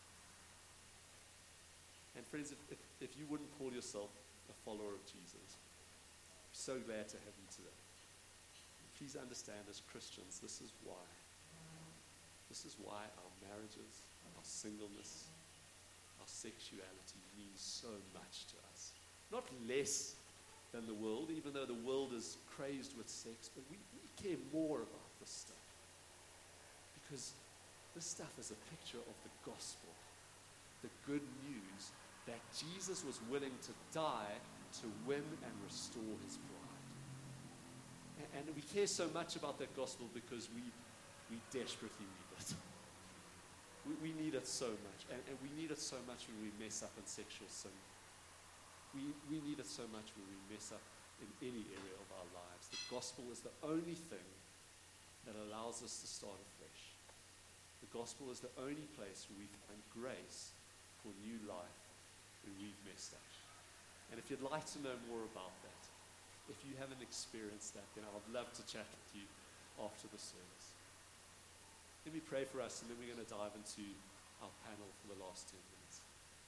And friends, if, if, if you wouldn't call yourself a follower of Jesus, I'm so glad to have you today. Please understand, as Christians, this is why. This is why our marriages, our singleness, our sexuality means so much to us. Not less than the world, even though the world is crazed with sex, but we, we care more about this stuff. Because this stuff is a picture of the gospel, the good news that Jesus was willing to die to win and restore his bride. And, and we care so much about that gospel because we, we desperately need it. We, we need it so much, and, and we need it so much when we mess up in sexual sin. We, we need it so much when we mess up in any area of our lives. The gospel is the only thing that allows us to start afresh. The gospel is the only place where we find grace for new life when we've messed up. And if you'd like to know more about that, if you haven't experienced that, then I would love to chat with you after the service. Let me pray for us, and then we're going to dive into our panel for the last ten minutes.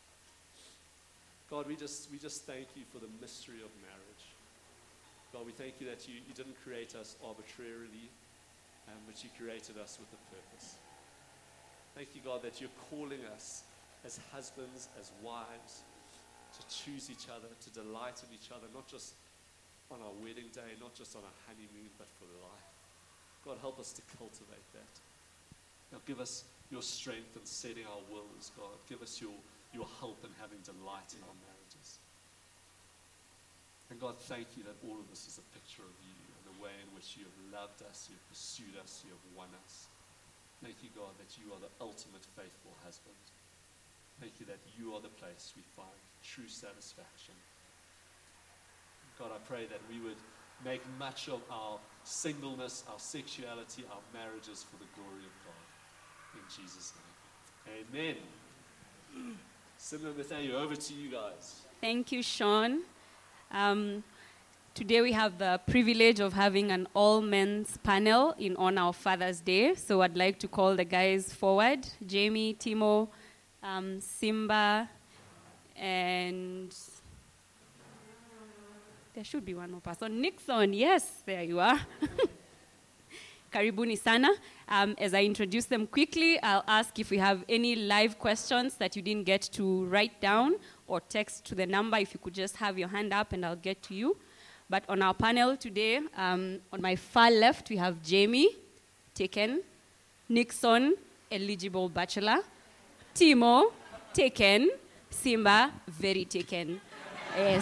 God, we just, we just thank you for the mystery of marriage. God, we thank you that you, you didn't create us arbitrarily, um, but you created us with a purpose. Thank you, God, that you're calling us as husbands, as wives, to choose each other, to delight in each other, not just on our wedding day, not just on our honeymoon, but for life. God, help us to cultivate that. Now, give us your strength in setting our wills, God. Give us your, your help in having delight in our marriages. And God, thank you that all of this is a picture of you and the way in which you have loved us, you have pursued us, you have won us. Thank you, God, that you are the ultimate faithful husband. Thank you that you are the place we find true satisfaction. God, I pray that we would make much of our singleness, our sexuality, our marriages for the glory of God. In Jesus' name. Amen. Simon and Nathaniel, over to you guys. Thank you, Sean. Um, today we have the privilege of having an all-men's panel in honor of Father's Day. So I'd like to call the guys forward. Jamie, Timo, um, Simba, and There should be one more person. Nixon, yes, there you are. Karibuni sana. Um, as I introduce them quickly, I'll ask if we have any live questions that you didn't get to write down or text to the number. If you could just have your hand up and I'll get to you. But on our panel today, um, on my far left, we have Jamie, taken. Nixon, eligible bachelor. Timo, taken. Simba, very taken. Yes.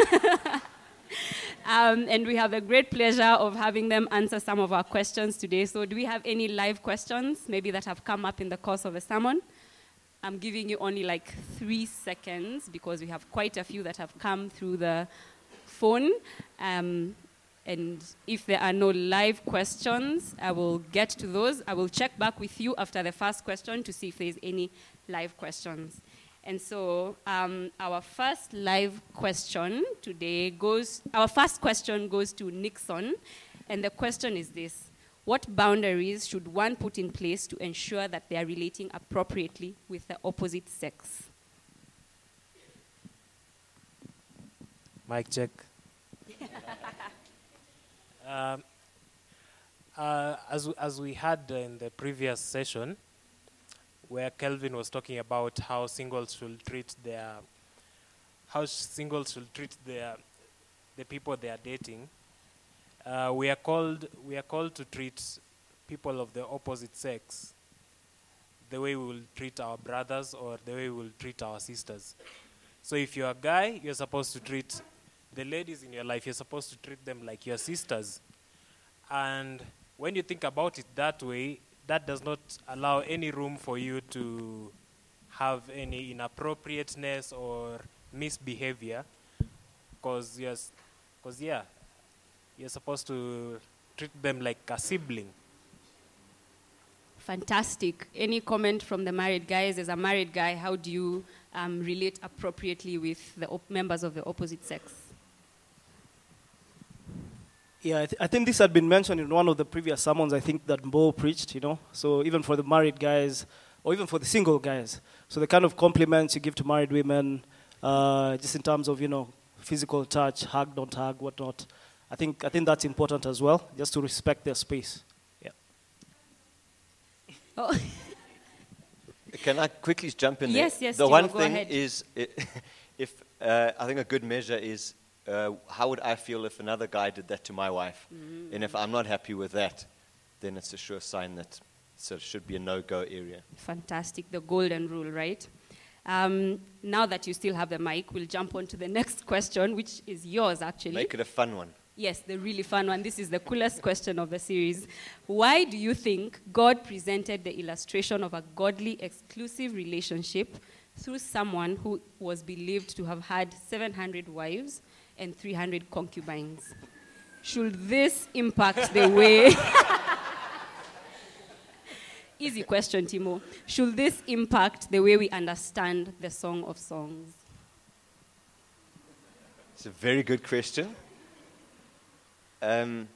um, and we have a great pleasure of having them answer some of our questions today. So do we have any live questions, maybe that have come up in the course of a sermon? I'm giving you only like three seconds because we have quite a few that have come through the phone. Um, and if there are no live questions, I will get to those. I will check back with you after the first question to see if there's any live questions. And so um, our first live question today goes, our first question goes to Nixon. And the question is this: what boundaries should one put in place to ensure that they are relating appropriately with the opposite sex? Mic check. um, uh, as, as we had uh, in the previous session, where Kelvin was talking about how singles should treat their, how singles should treat their, the people they are dating. Uh, we are called, we are called to treat people of the opposite sex the way we will treat our brothers or the way we will treat our sisters. So if you're a guy, you're supposed to treat the ladies in your life, you're supposed to treat them like your sisters. And when you think about it that way, that does not allow any room for you to have any inappropriateness or misbehavior, because yes, because yeah, you're supposed to treat them like a sibling. Fantastic. Any comment from the married guys? As a married guy, how do you um, relate appropriately with the op- members of the opposite sex? Yeah, I, th- I think this had been mentioned in one of the previous sermons, I think, that Mo preached, you know. So even for the married guys, or even for the single guys. So the kind of compliments you give to married women, uh, just in terms of, you know, physical touch, hug, don't hug, whatnot. I think I think that's important as well, just to respect their space. Yeah. Oh. Can I quickly jump in yes, there? yes, The Timo, one go thing ahead. is, it, if uh, I think a good measure is, uh, how would I feel if another guy did that to my wife? Mm-hmm. And if I'm not happy with that, then it's a sure sign that it should be a no-go area. Fantastic, the golden rule, right? Um, now that you still have the mic, we'll jump on to the next question, which is yours, actually. Make it a fun one. Yes, the really fun one. This is the coolest question of the series. Why do you think God presented the illustration of a godly exclusive relationship through someone who was believed to have had seven hundred wives and three hundred concubines? Should this impact the way... Easy question, Timo. Should this impact the way we understand the Song of Songs? It's a very good question. Um,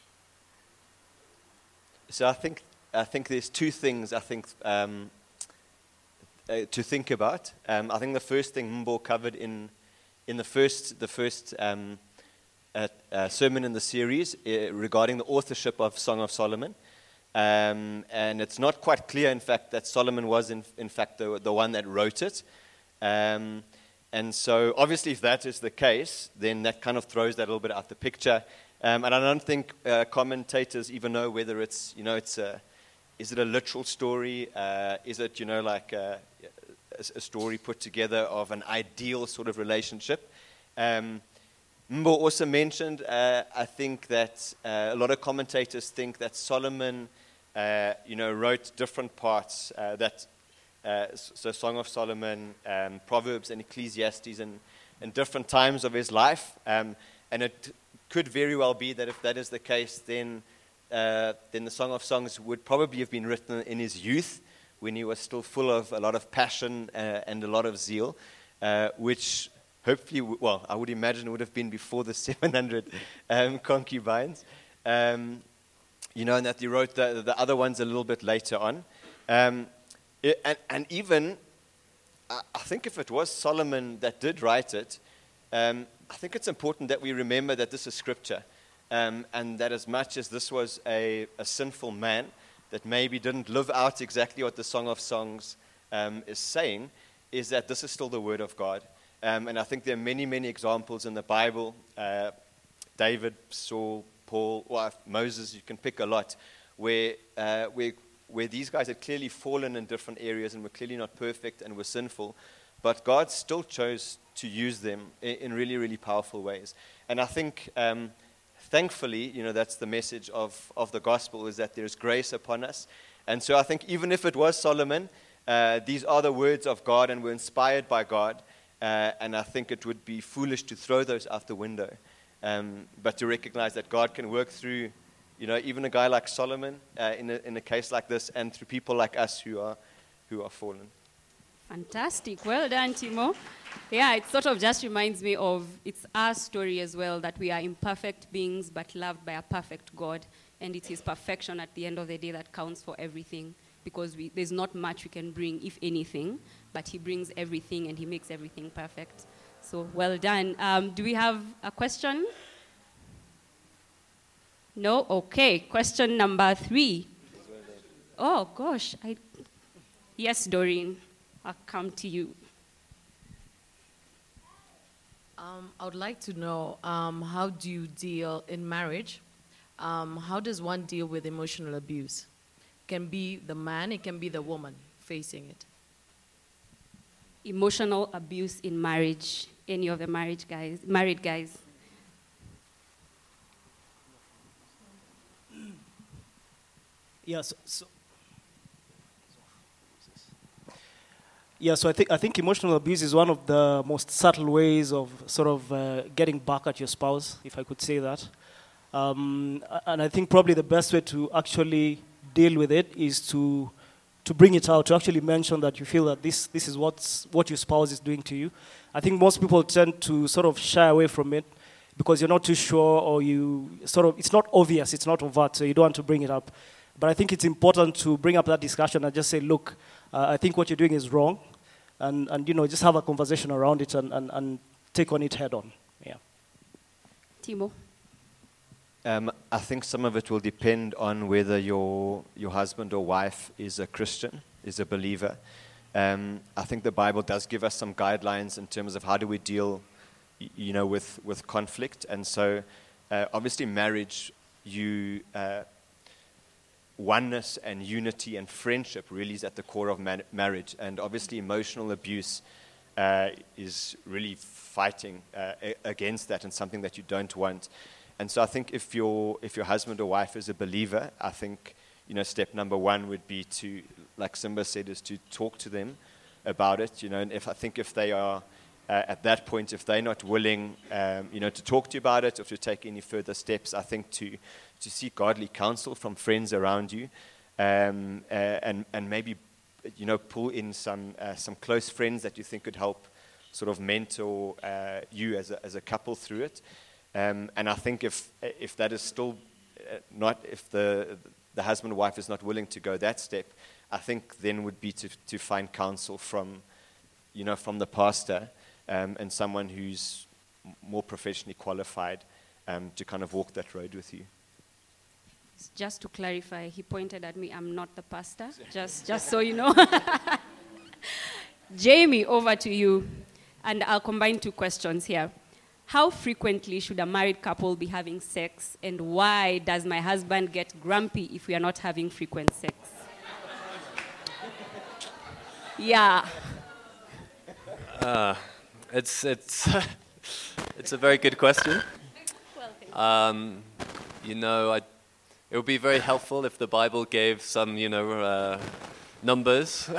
so I think I think there's two things I think um, uh, to think about. Um, I think the first thing Mbo covered in in the first the first um, uh, uh, sermon in the series uh, regarding the authorship of Song of Solomon, um, and it's not quite clear, in fact, that Solomon was in in fact the the one that wrote it. Um, and so, obviously, if that is the case, then that kind of throws that a little bit out the picture. Um, and I don't think uh, commentators even know whether it's, you know, it's a, is it a literal story? Uh, is it, you know, like a, a, a story put together of an ideal sort of relationship? Um, Mbo also mentioned, uh, I think that uh, a lot of commentators think that Solomon, uh, you know, wrote different parts, uh, that, uh, so Song of Solomon, um, Proverbs and Ecclesiastes in, in different times of his life. Um, and it could very well be that if that is the case, then uh, then the Song of Songs would probably have been written in his youth, when he was still full of a lot of passion uh, and a lot of zeal, uh, which hopefully, w- well, I would imagine would have been before the seven hundred um, concubines, um, you know, and that he wrote the, the other ones a little bit later on. Um, it, and, and even, I, I think if it was Solomon that did write it, um, I think it's important that we remember that this is scripture, um, and that as much as this was a, a sinful man that maybe didn't live out exactly what the Song of Songs um, is saying, is that this is still the word of God. Um, and I think there are many, many examples in the Bible, uh, David, Saul, Paul, well, Moses, you can pick a lot, where, uh, where, where these guys had clearly fallen in different areas and were clearly not perfect and were sinful, but God still chose to use them in, in really, really powerful ways. And I think, um, thankfully, you know, that's the message of, of the gospel, is that there's grace upon us. And so I think even if it was Solomon, uh, these are the words of God and were inspired by God. Uh, and I think it would be foolish to throw those out the window. Um, but to recognize that God can work through, you know, even a guy like Solomon uh, in, a, in a case like this, and through people like us who are, who are fallen. Fantastic. Well done, Timo. Yeah, it sort of just reminds me of, it's our story as well, that we are imperfect beings but loved by a perfect God. And it's his perfection at the end of the day that counts for everything, because we, there's not much we can bring, if anything, but he brings everything and he makes everything perfect. So well done. Um, do we have a question? No? Okay. Question number three. Oh, gosh. I, yes, Doreen. I'll come to you. Um, I would like to know, um, how do you deal in marriage? Um, how does one deal with emotional abuse? It can be the man, it can be the woman facing it. Emotional abuse in marriage. Any of the marriage guys, married guys? Yes. So, yeah. So I think I think emotional abuse is one of the most subtle ways of sort of uh, getting back at your spouse, if I could say that. Um, and I think probably the best way to actually deal with it is to to bring it out, to actually mention that you feel that this this is what's what your spouse is doing to you. I think most people tend to sort of shy away from it because you're not too sure, or you sort of, it's not obvious, it's not overt, so you don't want to bring it up. But I think it's important to bring up that discussion and just say, look, uh, I think what you're doing is wrong, and, and you know, just have a conversation around it and, and, and take on it head on. Yeah. Timo? Um, I think some of it will depend on whether your your husband or wife is a Christian, is a believer. Um, I think the Bible does give us some guidelines in terms of how do we deal, y- you know, with, with conflict. And so, uh, obviously, marriage, you uh, oneness and unity and friendship really is at the core of man- marriage. And obviously, emotional abuse uh, is really fighting uh, a- against that and something that you don't want. And so I think if your if your husband or wife is a believer, I think, you know, step number one would be to, like Simba said, is to talk to them about it. You know, and if I think if they are uh, at that point, if they're not willing, um, you know, to talk to you about it or to take any further steps, I think to to seek godly counsel from friends around you, um, uh, and and maybe, you know, pull in some uh, some close friends that you think could help, sort of mentor uh, you as a as a couple through it. Um, and I think if if that is still uh, not, if the the husband or wife is not willing to go that step, I think then would be to to find counsel from, you know, from the pastor um, and someone who's more professionally qualified um, to kind of walk that road with you. Just to clarify, he pointed at me, I'm not the pastor, just, just so you know. Jamie, over to you. And I'll combine two questions here. How frequently should a married couple be having sex, and why does my husband get grumpy if we are not having frequent sex? Yeah. Uh, it's it's it's a very good question. Um, you know, I, it would be very helpful if the Bible gave some, you know, uh, numbers.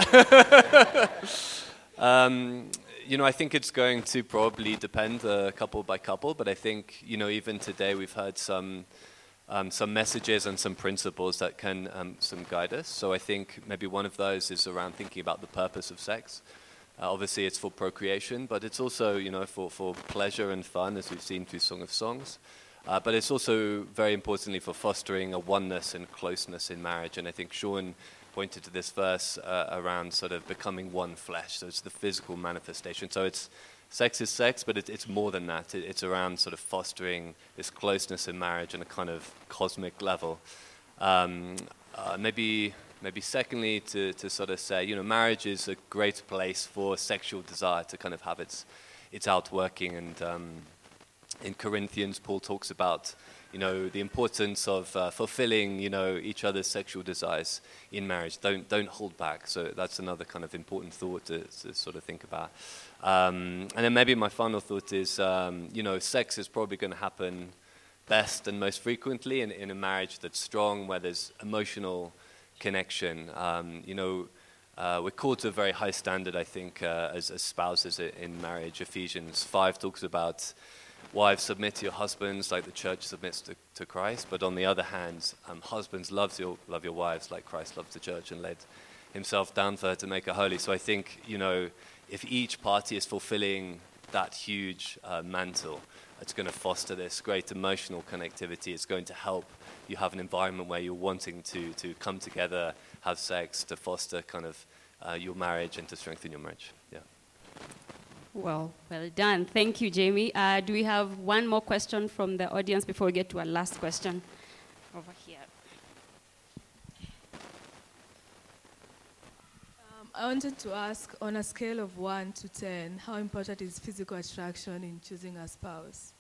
um, You know, I think it's going to probably depend uh, couple by couple, but I think, you know, even today we've heard some um, some messages and some principles that can um, some guide us. So I think maybe one of those is around thinking about the purpose of sex. Uh, obviously, it's for procreation, but it's also, you know, for, for pleasure and fun, as we've seen through Song of Songs. Uh, but it's also very importantly for fostering a oneness and closeness in marriage. And I think Sean pointed to this verse uh, around sort of becoming one flesh. So it's the physical manifestation. So it's sex is sex, but it, it's more than that. It, it's around sort of fostering this closeness in marriage on a kind of cosmic level. Um, uh, maybe, maybe secondly, to, to sort of say, you know, marriage is a great place for sexual desire to kind of have its, its outworking. And um, in Corinthians, Paul talks about, you know, the importance of uh, fulfilling, you know, each other's sexual desires in marriage. Don't don't hold back. So that's another kind of important thought to, to sort of think about. Um, and then maybe my final thought is, um, you know, sex is probably going to happen best and most frequently in, in a marriage that's strong, where there's emotional connection. Um, you know, uh, we're called to a very high standard, I think, uh, as, as spouses in marriage. Ephesians five talks about, wives, submit to your husbands like the church submits to, to Christ. But on the other hand, um, husbands, love your, love your wives like Christ loved the church and laid himself down for her to make her holy. So I think, you know, if each party is fulfilling that huge uh, mantle, it's going to foster this great emotional connectivity. It's going to help you have an environment where you're wanting to, to come together, have sex, to foster kind of uh, your marriage and to strengthen your marriage. Yeah. Well, well done. Thank you, Jamie. Uh, do we have one more question from the audience before we get to our last question? Over here. Um, I wanted to ask, on a scale of one to ten, how important is physical attraction in choosing a spouse?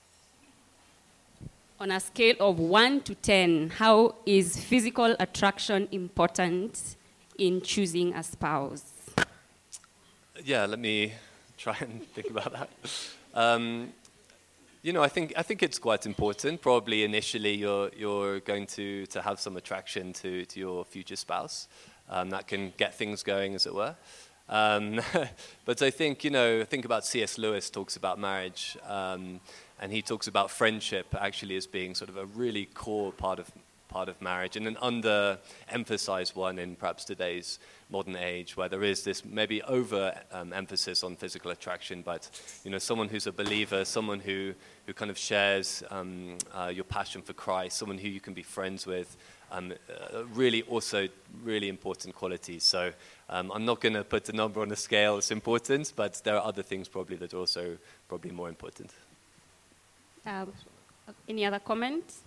On a scale of one to ten, how is physical attraction important in choosing a spouse? Yeah, let me try and think about that. Um, you know, I think I think it's quite important. Probably initially, you're you're going to, to have some attraction to, to your future spouse. Um, that can get things going, as it were. Um, but I think, you know, think about C S Lewis talks about marriage, um, and he talks about friendship actually as being sort of a really core part of part of marriage, and an under-emphasized one in perhaps today's modern age, where there is this maybe over-emphasis um, on physical attraction, but, you know, someone who's a believer, someone who, who kind of shares um, uh, your passion for Christ, someone who you can be friends with, um, uh, really also really important qualities. So um, I'm not going to put a number on the scale, it's important, but there are other things probably that are also probably more important. Um, any other comments?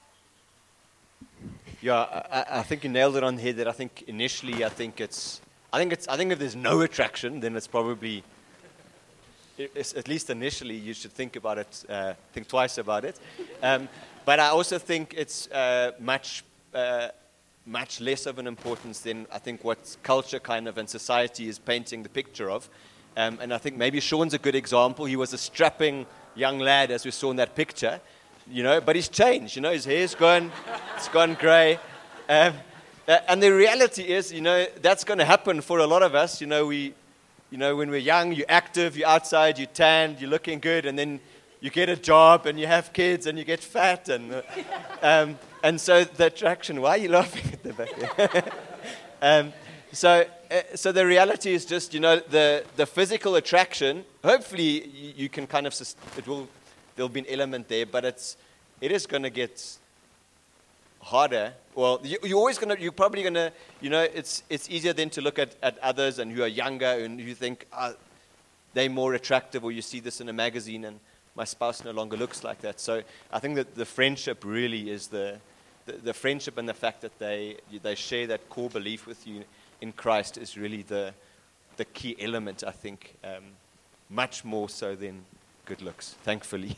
Yeah, I, I think you nailed it on the head. That I think initially, I think it's, I think it's, I think if there's no attraction, then it's probably, it's, at least initially, you should think about it, uh, think twice about it. Um, but I also think it's uh, much, uh, much less of an importance than I think what culture kind of and society is painting the picture of. Um, and I think maybe Sean's a good example. He was a strapping young lad, as we saw in that picture. You know, but he's changed, you know, his hair's gone, it's gone grey. Um, uh, and the reality is, you know, that's going to happen for a lot of us. You know, we, you know, when we're young, you're active, you're outside, you're tanned, you're looking good, and then you get a job and you have kids and you get fat. And uh, um, and so the attraction, why are you laughing at the back? um, so, uh, so the reality is just, you know, the, the physical attraction, hopefully you, you can kind of, sus- it will, there'll be an element there, but it's, it is going to get harder. Well, you, you're always going to, you're probably going to, you know, it's it's easier then to look at, at others and who are younger and you think, ah, they're more attractive, or you see this in a magazine and my spouse no longer looks like that. So I think that the friendship really is the, the, the friendship and the fact that they they share that core belief with you in Christ is really the the key element, I think, um, much more so than good looks, thankfully.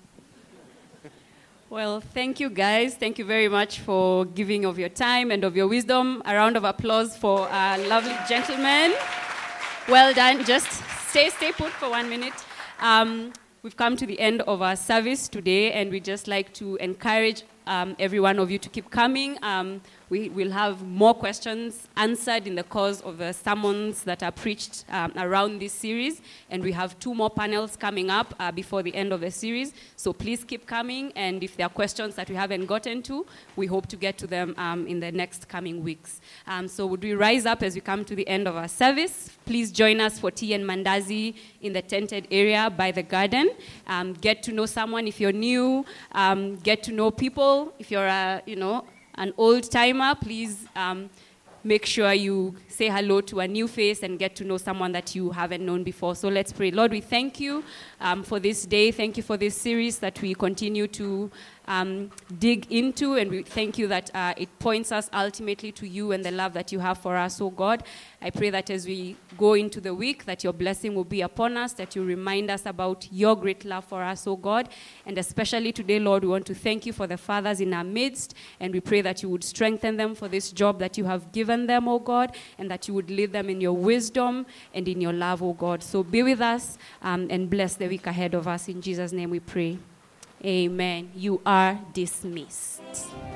Well, thank you, guys. Thank you very much for giving of your time and of your wisdom. A round of applause for our lovely gentlemen. Well done. Just stay, stay put for one minute. Um, we've come to the end of our service today, and we'd just like to encourage um, every one of you to keep coming. Um, we will have more questions answered in the course of the sermons that are preached um, around this series, and we have two more panels coming up uh, before the end of the series. So please keep coming, and if there are questions that we haven't gotten to, we hope to get to them um, in the next coming weeks. Um, so would we rise up as we come to the end of our service? Please join us for tea and mandazi in the tented area by the garden. Um, get to know someone if you're new. Um, get to know people if you're a, you know, an old timer. Please um, make sure you say hello to a new face and get to know someone that you haven't known before. So let's pray. Lord, we thank you um, for this day. Thank you for this series that we continue to um, dig into, and we thank you that uh, it points us ultimately to you and the love that you have for us, oh God. I pray that as we go into the week, that your blessing will be upon us, that you remind us about your great love for us, oh God. And especially today, Lord, we want to thank you for the fathers in our midst, and we pray that you would strengthen them for this job that you have given them, oh God, and that you would lead them in your wisdom and in your love, oh God. So be with us um, and bless the week ahead of us. In Jesus' name we pray. Amen. You are dismissed.